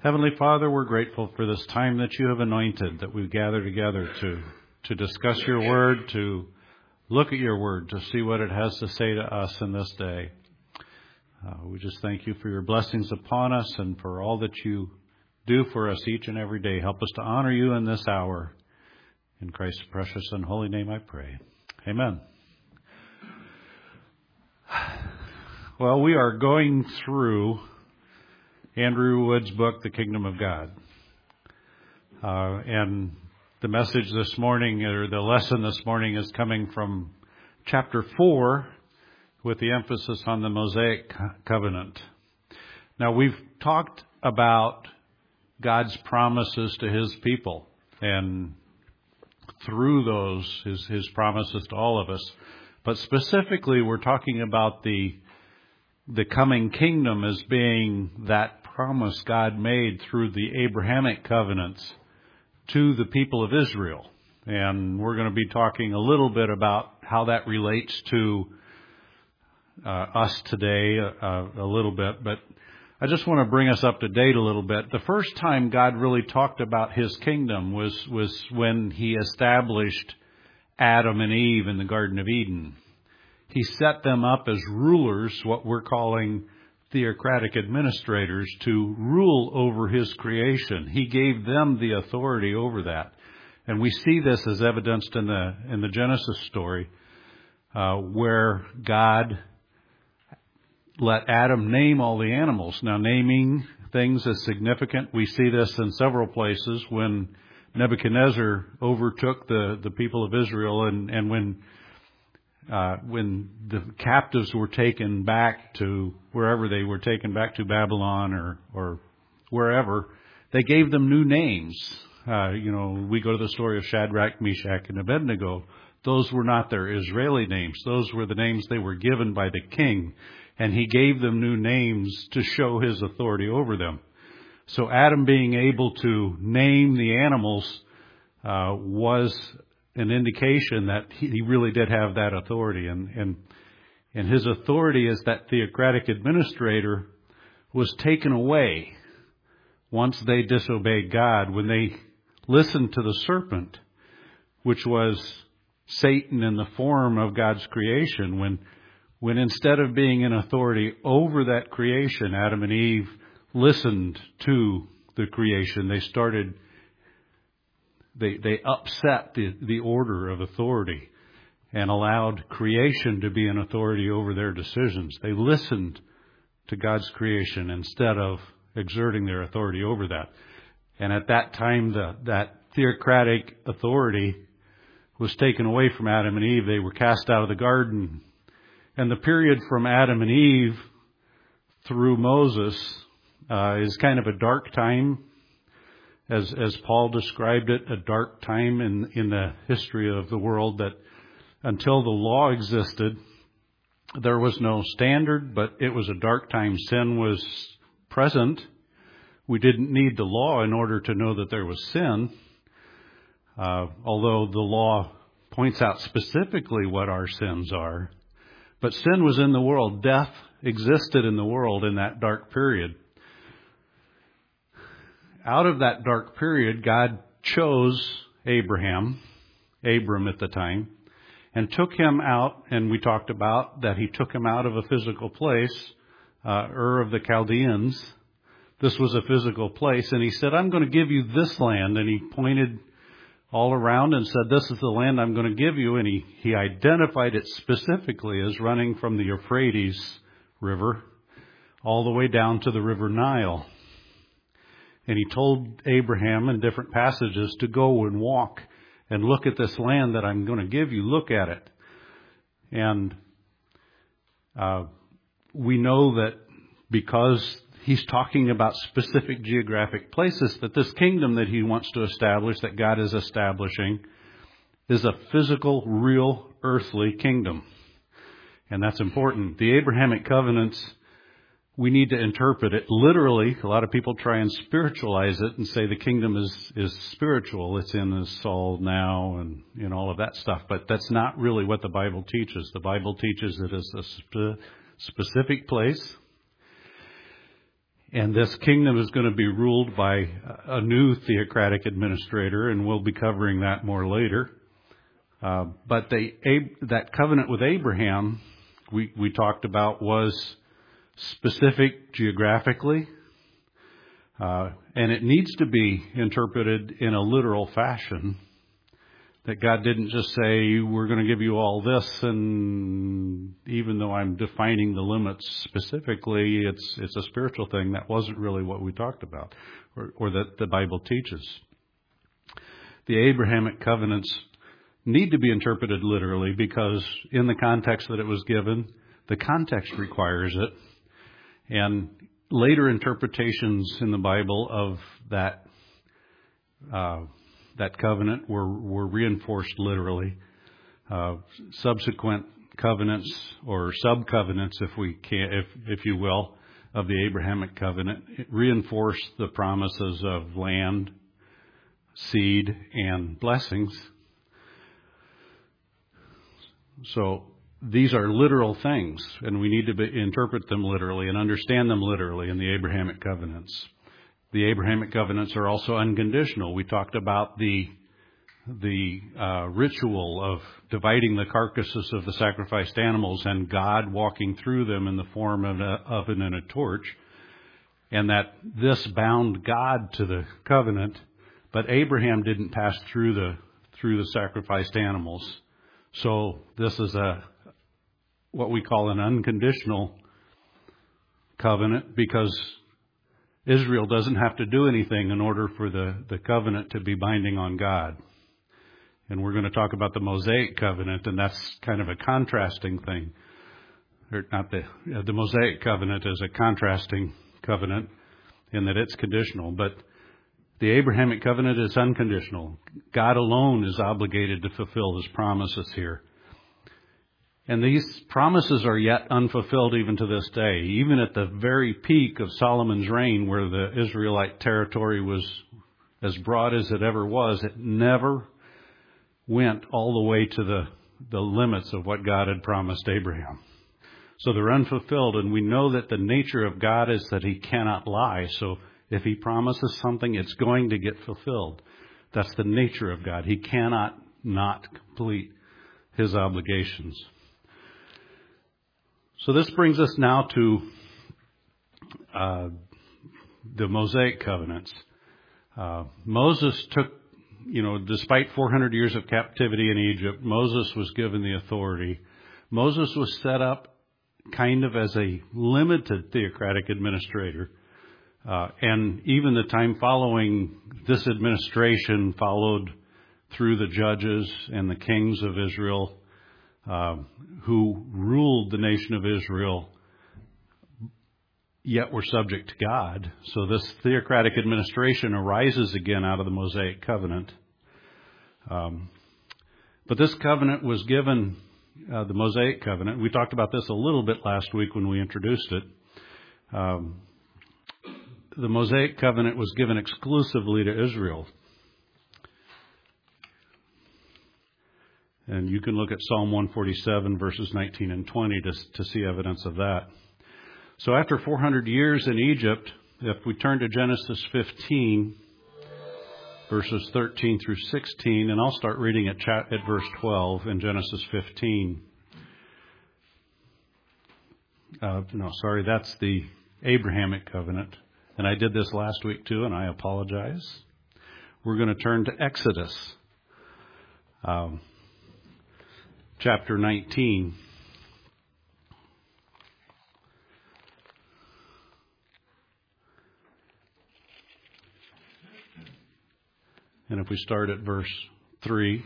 Heavenly Father, we're grateful for this time that you have anointed, that we gather together to discuss your word, to look at your word, to see what it has to say to us in this day. We just thank you for your blessings upon us and for all that you do for us each and every day. Help us to honor you in this hour. In Christ's precious and holy name I pray. Amen. Well, we are going through Andrew Wood's book, The Kingdom of God. And the message this morning, or the lesson this morning, is coming from chapter 4 with the emphasis on the Mosaic covenant. Now, we've talked about God's promises to his people, and through those, his promises to all of us. But specifically, we're talking about the coming kingdom as being that promise God made through the Abrahamic covenants to the people of Israel. And we're going to be talking a little bit about how that relates to us today a little bit. But I just want to bring us up to date a little bit. The first time God really talked about his kingdom was when he established Adam and Eve in the Garden of Eden. He set them up as rulers, what we're calling theocratic administrators, to rule over his creation. He gave them the authority over that. And we see this as evidenced in the Genesis story, where God let Adam name all the animals. Now, naming things is significant. We see this in several places when Nebuchadnezzar overtook the people of Israel, and when the captives were taken back to wherever they were taken back to, Babylon or wherever, they gave them new names. We go to the story of Shadrach, Meshach, and Abednego. Those were not their Israeli names. Those were the names they were given by the king. And he gave them new names to show his authority over them. So Adam being able to name the animals was an indication that he really did have that authority. And his authority as that theocratic administrator was taken away once they disobeyed God, when they listened to the serpent, which was Satan in the form of God's creation. When instead of being in authority over that creation, Adam and Eve listened to the creation, they upset the order of authority and allowed creation to be an authority over their decisions. They listened to God's creation instead of exerting their authority over that. And at that time, that theocratic authority was taken away from Adam and Eve. They were cast out of the garden. And the period from Adam and Eve through Moses is kind of a dark time. As Paul described it, a dark time in the history of the world, that until the law existed, there was no standard, but it was a dark time. Sin was present. We didn't need the law in order to know that there was sin, although the law points out specifically what our sins are. But sin was in the world. Death existed in the world in that dark period. Out of that dark period, God chose Abram at the time, and took him out, and we talked about that he took him out of a physical place, Ur of the Chaldeans. This was a physical place, and he said, I'm going to give you this land, and he pointed all around and said, this is the land I'm going to give you, and he identified it specifically as running from the Euphrates River all the way down to the River Nile. And he told Abraham in different passages to go and walk and look at this land that I'm going to give you. Look at it. And we know that because he's talking about specific geographic places, that this kingdom that he wants to establish, that God is establishing, is a physical, real, earthly kingdom. And that's important. The Abrahamic covenants, we need to interpret it literally. A lot of people try and spiritualize it and say the kingdom is spiritual. It's in Saul now and all of that stuff. But that's not really what the Bible teaches. The Bible teaches it as a specific place. And this kingdom is going to be ruled by a new theocratic administrator, and we'll be covering that more later. But that covenant with Abraham, we talked about, was specific geographically, and it needs to be interpreted in a literal fashion. That God didn't just say, we're going to give you all this, and even though I'm defining the limits specifically, it's a spiritual thing. That wasn't really what we talked about, or that the Bible teaches. The Abrahamic covenants need to be interpreted literally because in the context that it was given, the context requires it. And later interpretations in the Bible of that covenant were reinforced literally. Subsequent covenants or sub-covenants, if you will, of the Abrahamic covenant reinforced the promises of land, seed, and blessings. So these are literal things, and we need to interpret them literally and understand them literally in the Abrahamic covenants. The Abrahamic covenants are also unconditional. We talked about the ritual of dividing the carcasses of the sacrificed animals and God walking through them in the form of an oven and a torch, and that this bound God to the covenant, but Abraham didn't pass through the sacrificed animals. So this is what we call an unconditional covenant, because Israel doesn't have to do anything in order for the covenant to be binding on God. And we're going to talk about the Mosaic covenant, and that's kind of a contrasting thing. Or not the Mosaic covenant is a contrasting covenant in that it's conditional, but the Abrahamic covenant is unconditional. God alone is obligated to fulfill His promises here. And these promises are yet unfulfilled even to this day. Even at the very peak of Solomon's reign, where the Israelite territory was as broad as it ever was, it never went all the way to the limits of what God had promised Abraham. So they're unfulfilled, and we know that the nature of God is that He cannot lie. So if He promises something, it's going to get fulfilled. That's the nature of God. He cannot not complete His obligations. So this brings us now to the Mosaic covenants. Moses took, despite 400 years of captivity in Egypt, Moses was given the authority. Moses was set up kind of as a limited theocratic administrator. And even the time following this administration followed through the judges and the kings of Israel, who ruled the nation of Israel, yet were subject to God. So this theocratic administration arises again out of the Mosaic covenant. But this covenant was given, the Mosaic covenant. We talked about this a little bit last week when we introduced it. The Mosaic covenant was given exclusively to Israel. And you can look at Psalm 147, verses 19 and 20 to see evidence of that. So after 400 years in Egypt, if we turn to Genesis 15, verses 13 through 16, and I'll start reading at verse 12 in Genesis 15. That's the Abrahamic covenant. And I did this last week too, and I apologize. We're going to turn to Exodus. Chapter 19. And if we start at verse 3,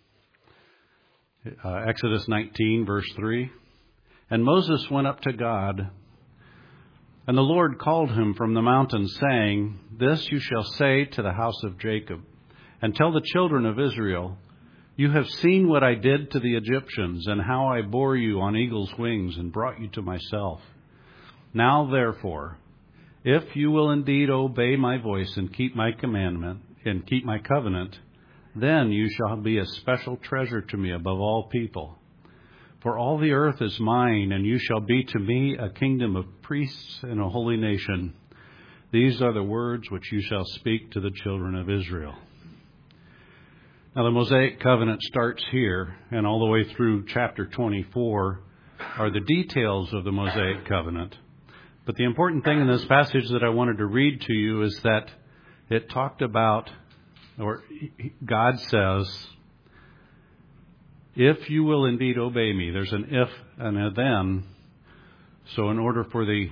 Exodus 19, verse 3. And Moses went up to God, and the Lord called him from the mountain, saying, This you shall say to the house of Jacob, and tell the children of Israel, You have seen what I did to the Egyptians, and how I bore you on eagle's wings and brought you to myself. Now, therefore, if you will indeed obey my voice and keep my commandment and keep my covenant, then you shall be a special treasure to me above all people. For all the earth is mine, and you shall be to me a kingdom of priests and a holy nation. These are the words which you shall speak to the children of Israel. Now, the Mosaic covenant starts here, and all the way through chapter 24 are the details of the Mosaic covenant. But the important thing in this passage that I wanted to read to you is that it talked about, or God says, if you will indeed obey me. There's an if and a then. So in order for the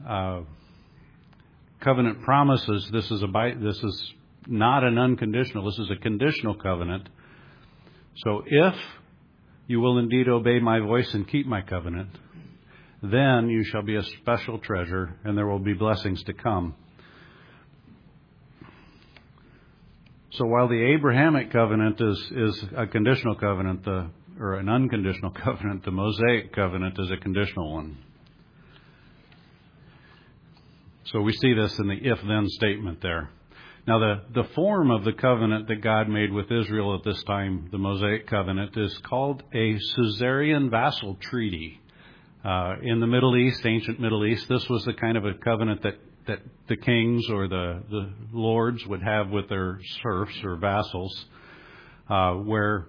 covenant promises, this is not an unconditional, this is a conditional covenant. So if you will indeed obey my voice and keep my covenant, then you shall be a special treasure, and there will be blessings to come. So while the Abrahamic covenant is a conditional covenant, or an unconditional covenant, the Mosaic covenant is a conditional one. So we see this in the if-then statement there. Now, the form of the covenant that God made with Israel at this time, the Mosaic covenant, is called a suzerain vassal treaty. In the Middle East, ancient Middle East, this was the kind of a covenant that the kings or the lords would have with their serfs or vassals, where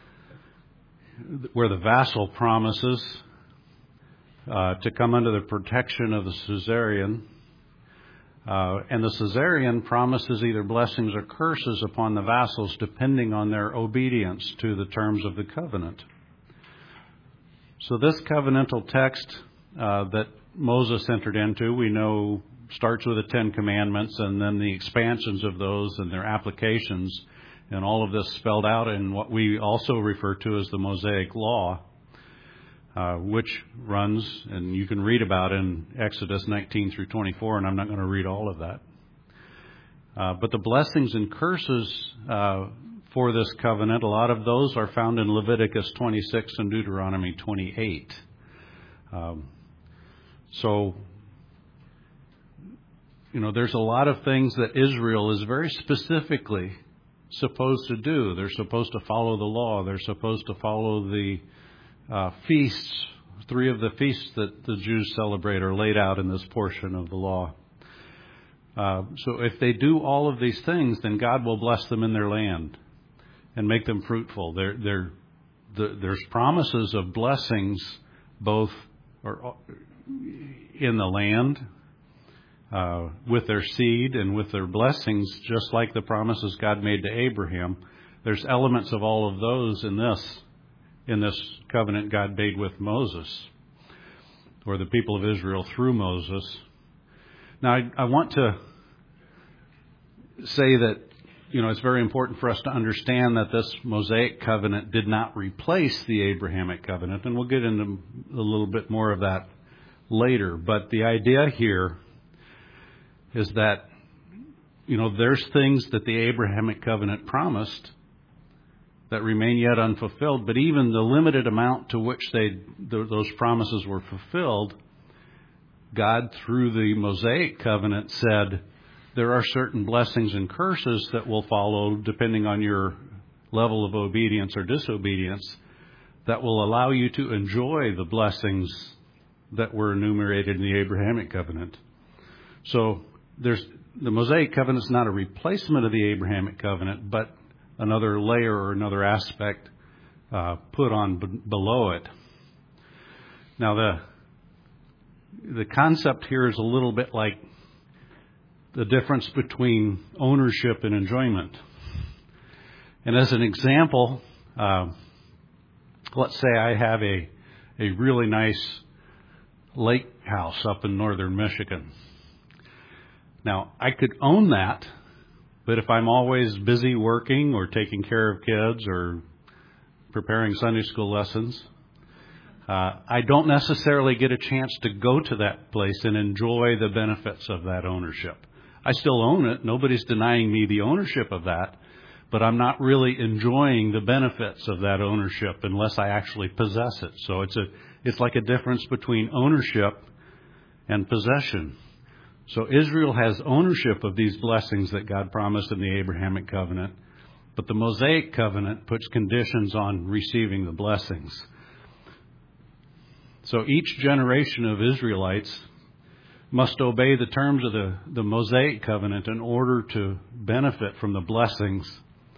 the vassal promises to come under the protection of the suzerain. And the suzerain promises either blessings or curses upon the vassals depending on their obedience to the terms of the covenant. So this covenantal text that Moses entered into, we know, starts with the Ten Commandments and then the expansions of those and their applications, and all of this spelled out in what we also refer to as the Mosaic Law, which runs, and you can read about in Exodus 19 through 24, and I'm not going to read all of that. But the blessings and curses for this covenant, a lot of those are found in Leviticus 26 and Deuteronomy 28. So, there's a lot of things that Israel is very specifically supposed to do. They're supposed to follow the law. They're supposed to follow the feasts. 3 of the feasts that the Jews celebrate are laid out in this portion of the law. So if they do all of these things, then God will bless them in their land and make them fruitful. There's promises of blessings both in the land with their seed and with their blessings, just like the promises God made to Abraham. There's elements of all of those in this covenant God made with Moses, or the people of Israel through Moses. Now, I want to say that it's very important for us to understand that this Mosaic covenant did not replace the Abrahamic covenant, and we'll get into a little bit more of that later. But the idea here is that, there's things that the Abrahamic covenant promised that remain yet unfulfilled, but even the limited amount to which those promises were fulfilled, God, through the Mosaic covenant, said, there are certain blessings and curses that will follow depending on your level of obedience or disobedience that will allow you to enjoy the blessings that were enumerated in the Abrahamic covenant. So the Mosaic covenant is not a replacement of the Abrahamic covenant, but another layer or another aspect put on below it. Now, the concept here is a little bit like the difference between ownership and enjoyment. And as an example, let's say I have a really nice lake house up in northern Michigan. Now, I could own that, but if I'm always busy working or taking care of kids or preparing Sunday school lessons, I don't necessarily get a chance to go to that place and enjoy the benefits of that ownership. I still own it. Nobody's denying me the ownership of that, but I'm not really enjoying the benefits of that ownership unless I actually possess it. So it's like a difference between ownership and possession. So Israel has ownership of these blessings that God promised in the Abrahamic covenant, but the Mosaic covenant puts conditions on receiving the blessings. So each generation of Israelites must obey the terms of the Mosaic covenant in order to benefit from the blessings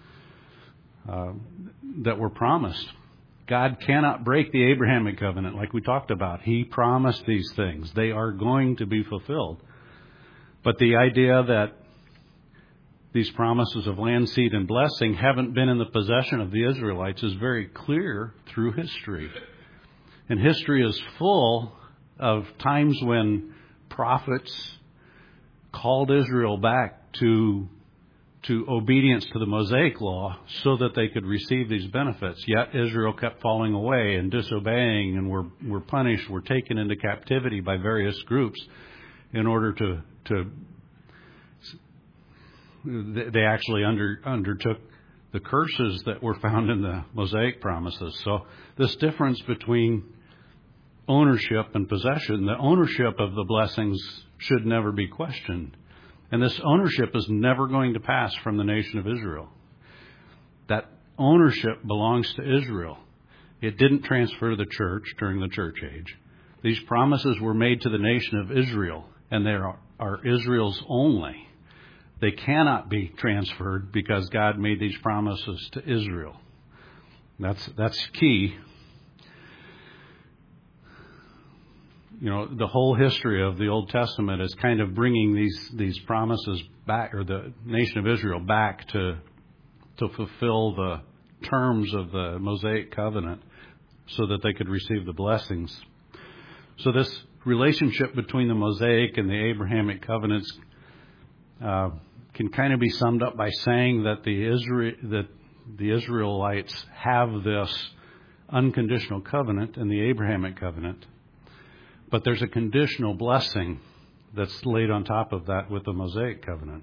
that were promised. God cannot break the Abrahamic covenant like we talked about. He promised these things. They are going to be fulfilled. But the idea that these promises of land, seed, and blessing haven't been in the possession of the Israelites is very clear through history. And history is full of times when prophets called Israel back to obedience to the Mosaic law so that they could receive these benefits. Yet Israel kept falling away and disobeying, and were punished, were taken into captivity by various groups in order to they actually undertook the curses that were found in the Mosaic promises. So this difference between ownership and possession, the ownership of the blessings should never be questioned. And this ownership is never going to pass from the nation of Israel. That ownership belongs to Israel. It didn't transfer to the church during the church age. These promises were made to the nation of Israel, and they are Israel's only. They cannot be transferred because God made these promises to Israel. That's key. You know, the whole history of the Old Testament is kind of bringing these promises back, or the nation of Israel back to fulfill the terms of the Mosaic covenant so that they could receive the blessings. So this relationship between the Mosaic and the Abrahamic covenants can kind of be summed up by saying that the Israelites have this unconditional covenant in the Abrahamic covenant. But there's a conditional blessing that's laid on top of that with the Mosaic covenant.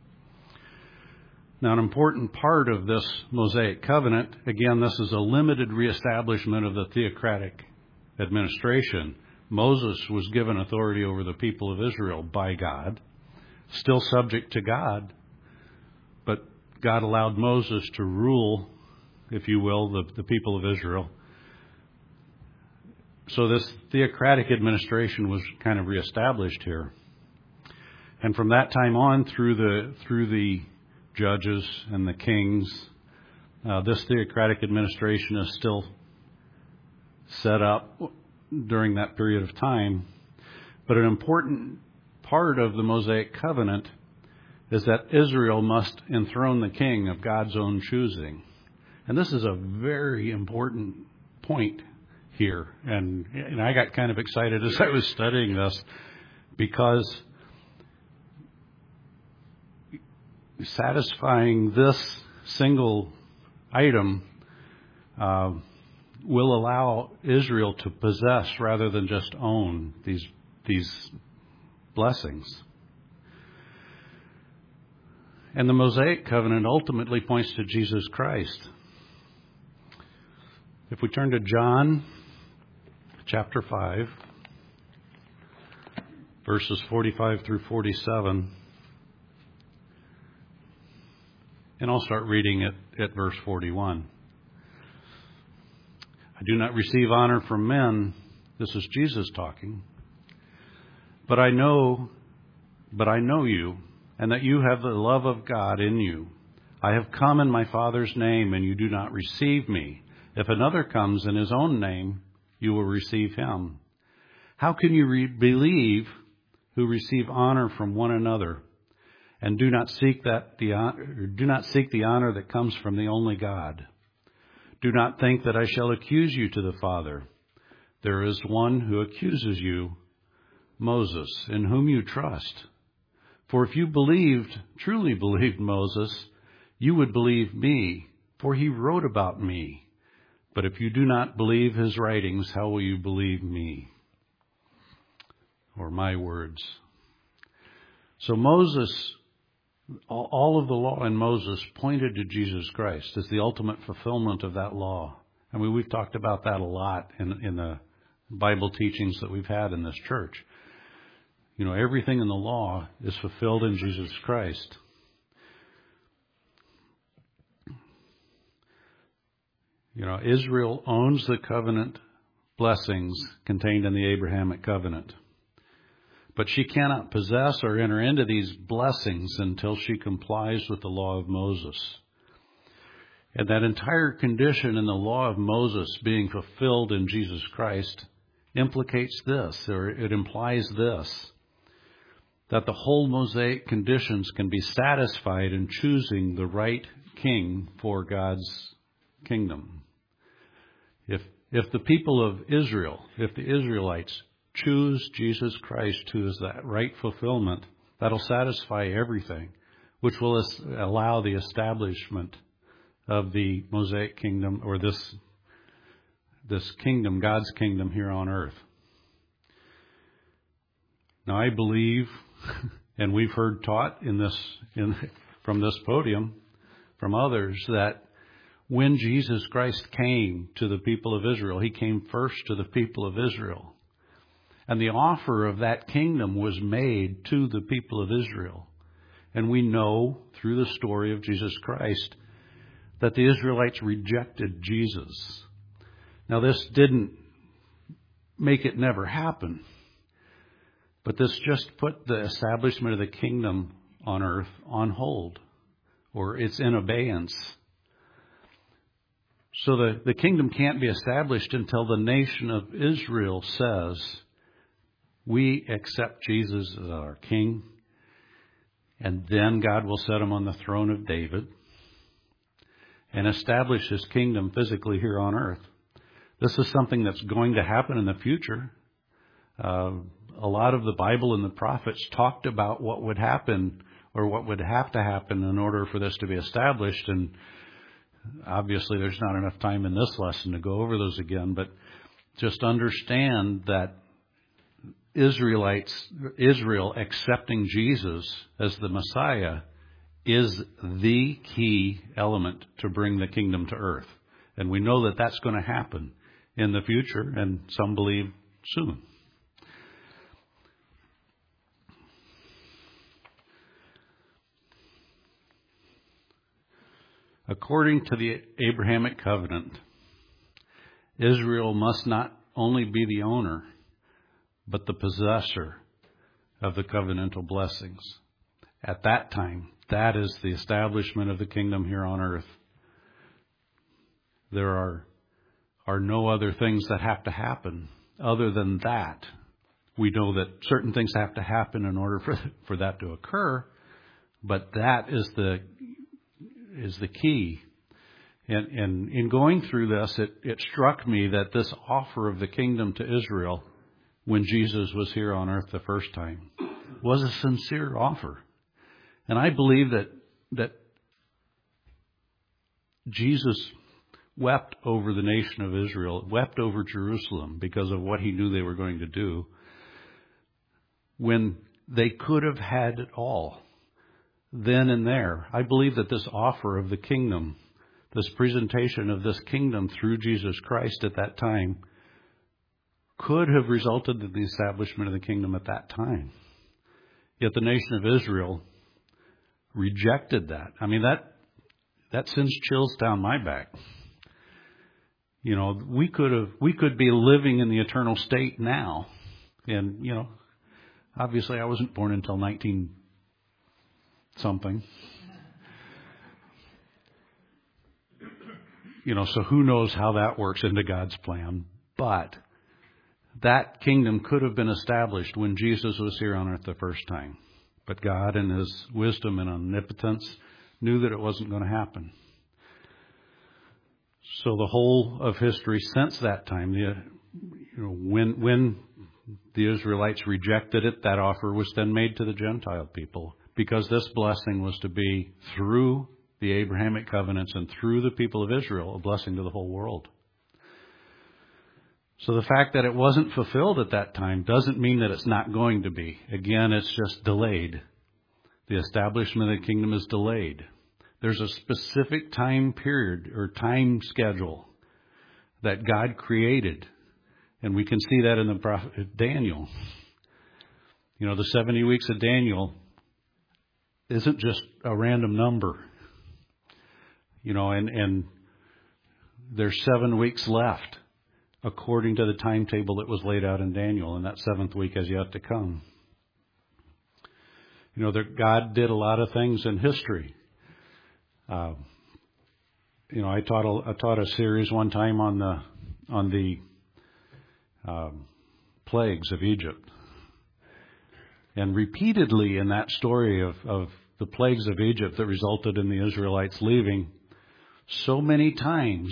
Now, an important part of this Mosaic covenant, again, this is a limited reestablishment of the theocratic administration. Moses was given authority over the people of Israel by God, still subject to God, but God allowed Moses to rule, if you will, the people of Israel. So this theocratic administration was kind of reestablished here. And from that time on, through the judges and the kings, this theocratic administration is still set up during that period of time. But an important part of the Mosaic covenant is that Israel must enthrone the king of God's own choosing. And this is a very important point here. And I got kind of excited as I was studying this, because satisfying this single item will allow Israel to possess rather than just own these blessings. And the Mosaic covenant ultimately points to Jesus Christ. If we turn to John chapter 5, verses 45 through 47, and I'll start reading at verse 41. I do not receive honor from men. This is Jesus talking. But I know you, and that you have the love of God in you. I have come in my Father's name, and you do not receive me. If another comes in his own name, you will receive him. How can you believe who receive honor from one another, and do not seek the honor that comes from the only God? Do not think that I shall accuse you to the Father. There is one who accuses you, Moses, in whom you trust. For if you truly believed Moses, you would believe me, for he wrote about me. But if you do not believe his writings, how will you believe me? Or my words. So Moses, all of the law in Moses pointed to Jesus Christ as the ultimate fulfillment of that law. I mean, we've talked about that a lot in the Bible teachings that we've had in this church. You know, everything in the law is fulfilled in Jesus Christ. You know, Israel owns the covenant blessings contained in the Abrahamic covenant. But she cannot possess or enter into these blessings until she complies with the law of Moses. And that entire condition in the law of Moses being fulfilled in Jesus Christ implicates this, or it implies this, that the whole Mosaic conditions can be satisfied in choosing the right king for God's kingdom. If the people of Israel, if the Israelites choose Jesus Christ, who is that right fulfillment, that'll satisfy everything, which will allow the establishment of the Mosaic kingdom, or this kingdom, God's kingdom here on earth. Now I believe, and we've heard taught from this podium, from others, that when Jesus Christ came to the people of Israel, He came first to the people of Israel. And the offer of that kingdom was made to the people of Israel. And we know through the story of Jesus Christ that the Israelites rejected Jesus. Now this didn't make it never happen, but this just put the establishment of the kingdom on earth on hold, or it's in abeyance. So the kingdom can't be established until the nation of Israel says, we accept Jesus as our king, and then God will set him on the throne of David and establish His kingdom physically here on earth. This is something that's going to happen in the future. A lot of the Bible and the prophets talked about what would happen, or what would have to happen in order for this to be established. And obviously there's not enough time in this lesson to go over those again, but just understand that Israel accepting Jesus as the Messiah is the key element to bring the kingdom to earth. And we know that that's going to happen in the future, and some believe soon. According to the Abrahamic covenant, Israel must not only be the owner, but the possessor of the covenantal blessings. At that time, that is the establishment of the kingdom here on earth. There are no other things that have to happen other than that. We know that certain things have to happen in order for that to occur, but that is the key. And in going through this, it struck me that this offer of the kingdom to Israel, when Jesus was here on earth the first time, was a sincere offer. And I believe that Jesus wept over the nation of Israel, wept over Jerusalem because of what He knew they were going to do, when they could have had it all then and there. I believe that this offer of the kingdom, this presentation of this kingdom through Jesus Christ at that time, could have resulted in the establishment of the kingdom at that time. Yet the nation of Israel rejected that. I mean, that sends chills down my back. You know, we could be living in the eternal state now. And, you know, obviously I wasn't born until 19 something. You know, so who knows how that works into God's plan. But that kingdom could have been established when Jesus was here on earth the first time. But God, in His wisdom and omnipotence, knew that it wasn't going to happen. So the whole of history since that time, when the Israelites rejected it, that offer was then made to the Gentile people, because this blessing was to be through the Abrahamic covenants and through the people of Israel, a blessing to the whole world. So the fact that it wasn't fulfilled at that time doesn't mean that it's not going to be. Again, it's just delayed. The establishment of the kingdom is delayed. There's a specific time period or time schedule that God created. And we can see that in the prophet Daniel. You know, the 70 weeks of Daniel isn't just a random number. You know, and there's 7 weeks left according to the timetable that was laid out in Daniel, and that 7th week has yet to come. You know, that God did a lot of things in history. You know, I taught a series one time on the plagues of Egypt, and repeatedly in that story of the plagues of Egypt that resulted in the Israelites leaving, so many times,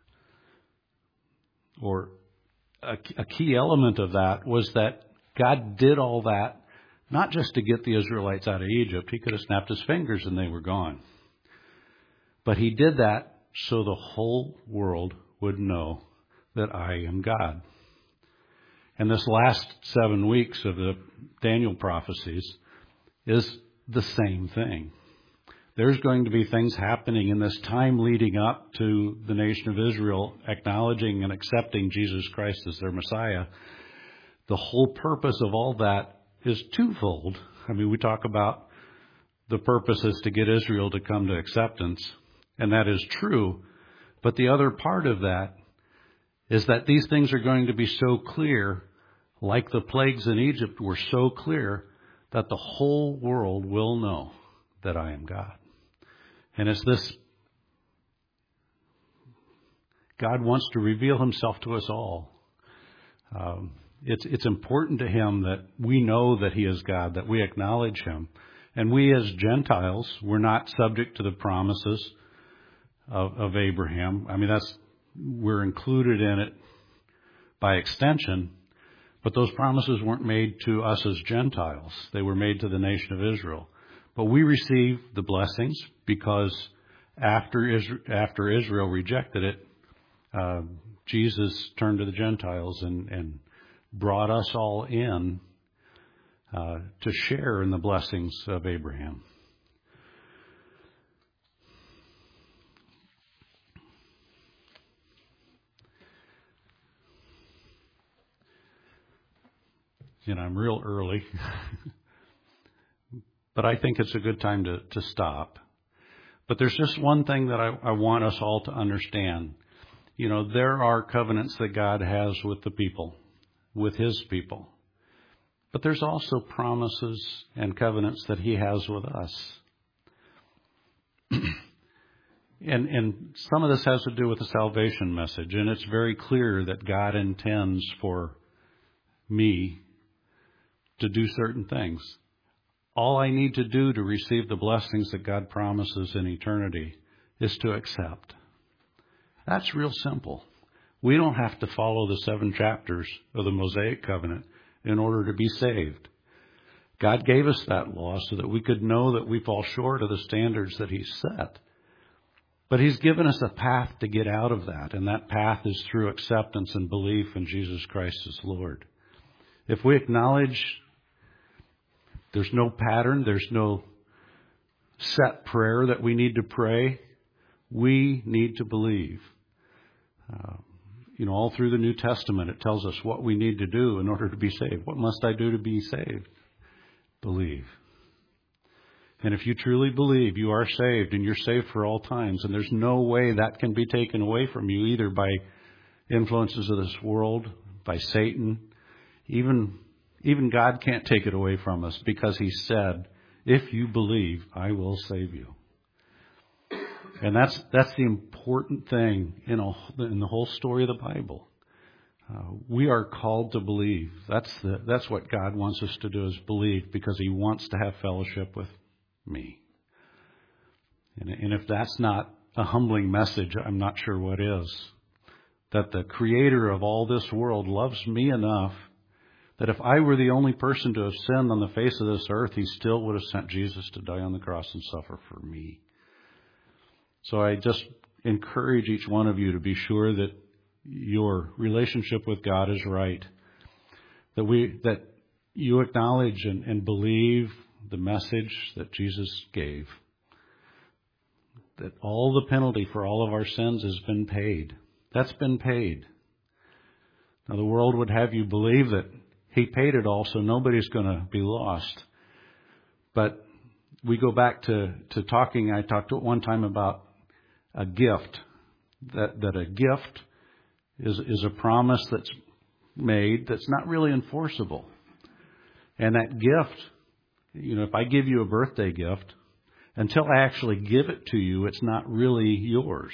or a key element of that was that God did all that not just to get the Israelites out of Egypt. He could have snapped his fingers and they were gone. But he did that so the whole world would know that I am God. And this last 7 weeks of the Daniel prophecies is the same thing. There's going to be things happening in this time leading up to the nation of Israel acknowledging and accepting Jesus Christ as their Messiah. The whole purpose of all that is twofold. I mean, we talk about the purpose is to get Israel to come to acceptance, and that is true. But the other part of that is that these things are going to be so clear, like the plagues in Egypt were so clear, that the whole world will know that I am God. And it's this, God wants to reveal himself to us all. It's important to him that we know that he is God, that we acknowledge him. And we as Gentiles, we're not subject to the promises of Abraham. I mean, we're included in it by extension, but those promises weren't made to us as Gentiles. They were made to the nation of Israel. But we receive the blessings because after Israel rejected it, Jesus turned to the Gentiles and brought us all in to share in the blessings of Abraham. You know, I'm real early, but I think it's a good time to stop. But there's just one thing that I want us all to understand. You know, there are covenants that God has with the people, with his people. But there's also promises and covenants that he has with us. And some of this has to do with the salvation message. And it's very clear that God intends for me to do certain things. All I need to do to receive the blessings that God promises in eternity is to accept. That's real simple. We don't have to follow the 7 chapters of the Mosaic covenant in order to be saved. God gave us that law so that we could know that we fall short of the standards that he's set. But he's given us a path to get out of that, and that path is through acceptance and belief in Jesus Christ as Lord. If we acknowledge there's no pattern, there's no set prayer that we need to pray, we need to believe. You know, all through the New Testament, it tells us what we need to do in order to be saved. What must I do to be saved? Believe. And if you truly believe, you are saved, and you're saved for all times. And there's no way that can be taken away from you, either by influences of this world, by Satan. Even God can't take it away from us, because he said, if you believe, I will save you. And that's the important thing in the whole story of the Bible. We are called to believe. That's what God wants us to do, is believe, because he wants to have fellowship with me. And if that's not a humbling message, I'm not sure what is. That the creator of all this world loves me enough that if I were the only person to have sinned on the face of this earth, he still would have sent Jesus to die on the cross and suffer for me. So I just encourage each one of you to be sure that your relationship with God is right. That you acknowledge and believe the message that Jesus gave. That all the penalty for all of our sins has been paid. That's been paid. Now the world would have you believe that he paid it all, so nobody's going to be lost. But we go back to talking. I talked at one time about a gift. That a gift is a promise that's made that's not really enforceable. And that gift if I give you a birthday gift, until I actually give it to you, it's not really yours.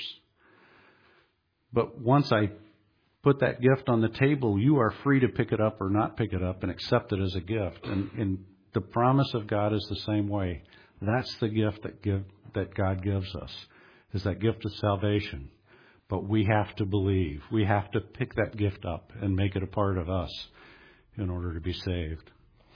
But once I put that gift on the table, you are free to pick it up or not pick it up and accept it as a gift. And the promise of God is the same way. That's the gift that God gives us, is that gift of salvation. But we have to believe. We have to pick that gift up and make it a part of us in order to be saved.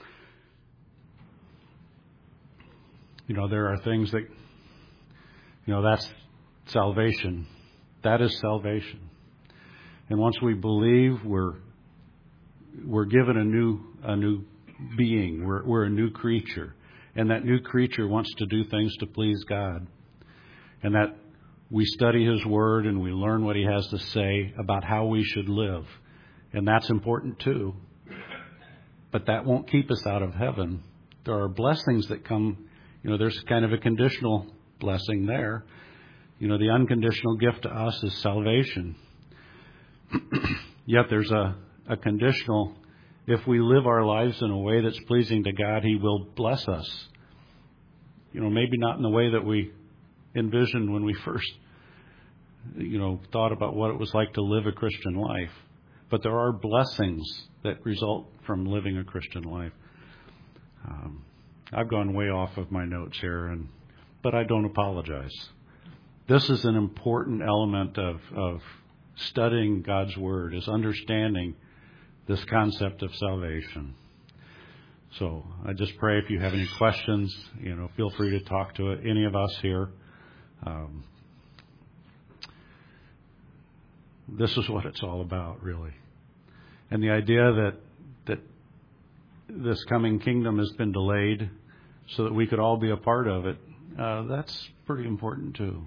There are things that, that's salvation. That is salvation. And once we believe, we're given a new being. We're a new creature. And that new creature wants to do things to please God. And that we study His Word and we learn what He has to say about how we should live. And that's important too. But that won't keep us out of heaven. There are blessings that come. There's kind of a conditional blessing there. The unconditional gift to us is salvation. Yet there's a conditional, if we live our lives in a way that's pleasing to God, He will bless us. Maybe not in the way that we envisioned when we first, thought about what it was like to live a Christian life. But there are blessings that result from living a Christian life. I've gone way off of my notes here, but I don't apologize. This is an important element of studying God's Word, is understanding this concept of salvation. So I just pray if you have any questions, feel free to talk to any of us here. This is what it's all about, really. And the idea that this coming kingdom has been delayed so that we could all be a part of it, that's pretty important too.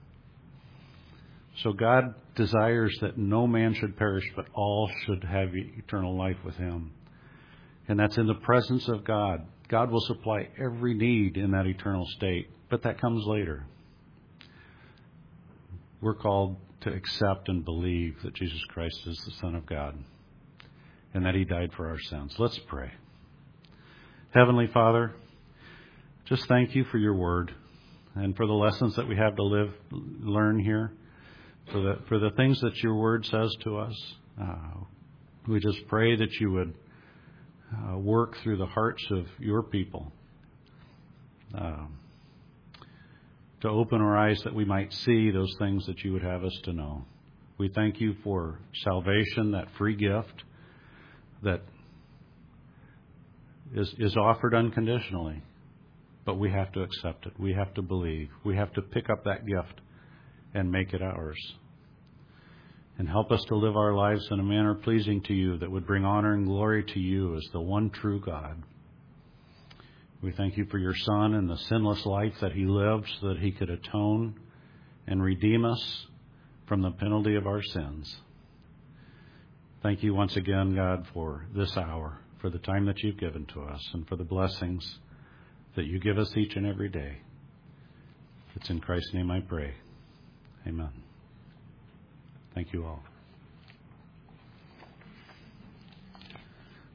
So God desires that no man should perish, but all should have eternal life with Him. And that's in the presence of God. God will supply every need in that eternal state, but that comes later. We're called to accept and believe that Jesus Christ is the Son of God and that He died for our sins. Let's pray. Heavenly Father, just thank You for Your Word and for the lessons that we have to learn here, for the things that Your Word says to us. We just pray that You would work through the hearts of Your people to open our eyes that we might see those things that You would have us to know. We thank You for salvation, that free gift that is offered unconditionally, but we have to accept it. We have to believe. We have to pick up that gift and make it ours. And help us to live our lives in a manner pleasing to You, that would bring honor and glory to You as the one true God. We thank You for Your Son and the sinless life that He lived so that He could atone and redeem us from the penalty of our sins. Thank You once again, God, for this hour, for the time that You've given to us, and for the blessings that You give us each and every day. It's in Christ's name I pray. Amen. Thank you all.